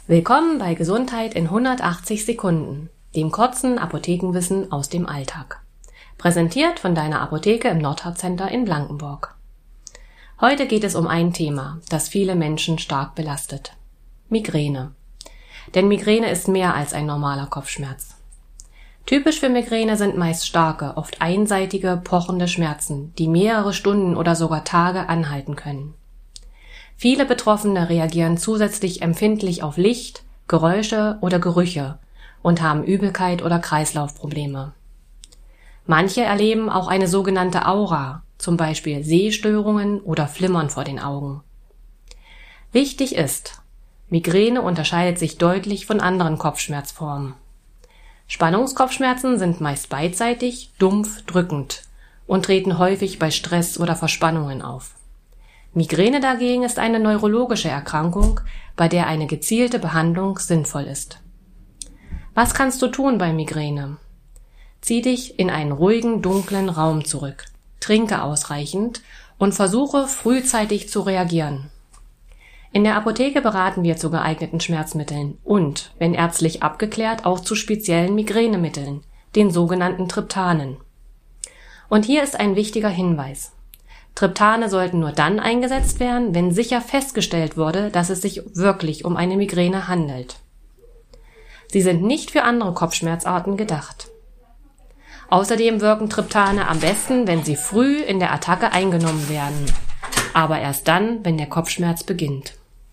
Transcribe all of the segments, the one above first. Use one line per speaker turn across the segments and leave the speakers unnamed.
Willkommen bei Gesundheit in 180 Sekunden, dem kurzen Apothekenwissen aus dem Alltag. Präsentiert von deiner Apotheke im Nordhardt Center in Blankenburg. Heute geht es um ein Thema, das viele Menschen stark belastet. Migräne. Denn Migräne ist mehr als ein normaler Kopfschmerz. Typisch für Migräne sind meist starke, oft einseitige, pochende Schmerzen, die mehrere Stunden oder sogar Tage anhalten können. Viele Betroffene reagieren zusätzlich empfindlich auf Licht, Geräusche oder Gerüche und haben Übelkeit oder Kreislaufprobleme. Manche erleben auch eine sogenannte Aura, zum Beispiel Sehstörungen oder Flimmern vor den Augen. Wichtig ist, Migräne unterscheidet sich deutlich von anderen Kopfschmerzformen. Spannungskopfschmerzen sind meist beidseitig, dumpf, drückend und treten häufig bei Stress oder Verspannungen auf. Migräne dagegen ist eine neurologische Erkrankung, bei der eine gezielte Behandlung sinnvoll ist. Was kannst du tun bei Migräne? Zieh dich in einen ruhigen, dunklen Raum zurück, trinke ausreichend und versuche frühzeitig zu reagieren. In der Apotheke beraten wir zu geeigneten Schmerzmitteln und, wenn ärztlich abgeklärt, auch zu speziellen Migränemitteln, den sogenannten Triptanen. Und hier ist ein wichtiger Hinweis. Triptane sollten nur dann eingesetzt werden, wenn sicher festgestellt wurde, dass es sich wirklich um eine Migräne handelt. Sie sind nicht für andere Kopfschmerzarten gedacht. Außerdem wirken Triptane am besten, wenn sie früh in der Attacke eingenommen werden, aber erst dann, wenn der Kopfschmerz beginnt.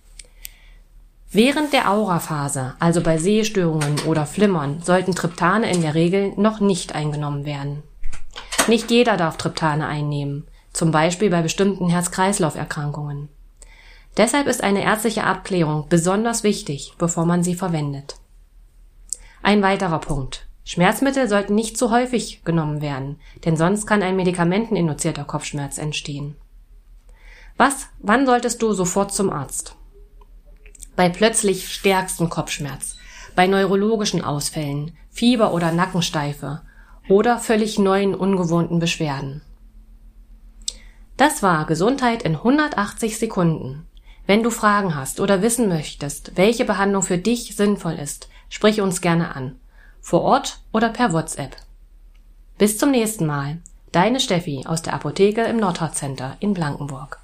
Während der Auraphase, also bei Sehstörungen oder Flimmern, sollten Triptane in der Regel noch nicht eingenommen werden. Nicht jeder darf Triptane einnehmen, zum Beispiel bei bestimmten Herz-Kreislauf-Erkrankungen. Deshalb ist eine ärztliche Abklärung besonders wichtig, bevor man sie verwendet. Ein weiterer Punkt. Schmerzmittel sollten nicht zu häufig genommen werden, denn sonst kann ein medikamenteninduzierter Kopfschmerz entstehen. Wann solltest du sofort zum Arzt? Bei plötzlich stärkstem Kopfschmerz, bei neurologischen Ausfällen, Fieber oder Nackensteife oder völlig neuen, ungewohnten Beschwerden. Das war Gesundheit in 180 Sekunden. Wenn du Fragen hast oder wissen möchtest, welche Behandlung für dich sinnvoll ist, sprich uns gerne an, vor Ort oder per WhatsApp. Bis zum nächsten Mal. Deine Steffi aus der Apotheke im Nordhardt Center in Blankenburg.